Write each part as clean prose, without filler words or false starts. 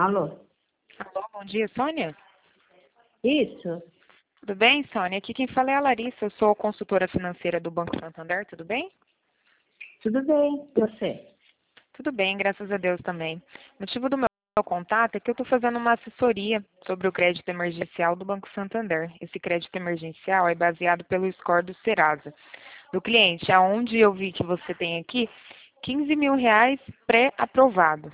Alô? Alô, bom dia, Sônia? Isso? Tudo bem, Sônia? Aqui quem fala é a Larissa, eu sou consultora financeira do Banco Santander, tudo bem? Tudo bem, e você? Tudo bem, graças a Deus também. O motivo do meu contato é que eu estou fazendo uma assessoria sobre o crédito emergencial do Banco Santander. Esse crédito emergencial é baseado pelo score do Serasa, do cliente, aonde eu vi que você tem aqui 15 mil reais pré-aprovado.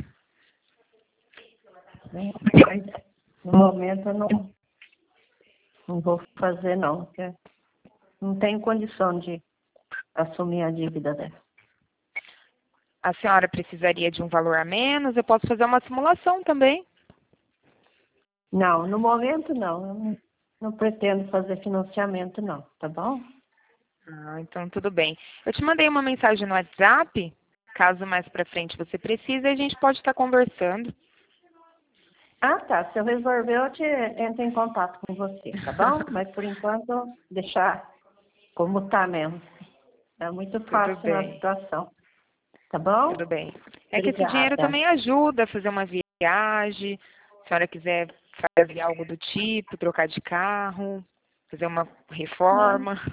Mas, no momento eu não vou fazer não, porque não tenho condição de assumir a dívida dela. A senhora precisaria de um valor a menos? Eu posso fazer uma simulação também. Não, no momento não. Eu não pretendo fazer financiamento não, tá bom? Ah, então tudo bem. Eu te mandei uma mensagem no WhatsApp, caso mais pra frente você precise, a gente pode estar conversando. Ah, tá. Se eu resolver, eu entro em contato com você, tá bom? Mas por enquanto, deixar como tá mesmo. É muito Tudo fácil na bem, situação, tá bom? tudo bem. É que esse dinheiro Obrigada. também ajuda a fazer uma viagem, se a senhora quiser fazer algo do tipo, trocar de carro, fazer uma Não. reforma.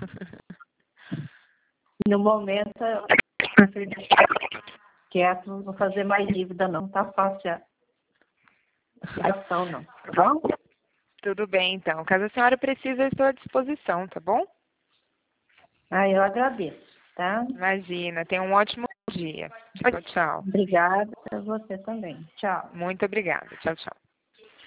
No momento, eu prefiro deixar quieto, não vou fazer mais dívida não. Tá fácil a situação não, tá bom? Tudo bem, então. Caso a senhora precise, eu estou à disposição, tá bom? Ah, eu agradeço, tá? Imagina, tenha um ótimo dia. Tchau, tchau. Obrigada a você também. Tchau. Muito obrigada. Tchau, tchau.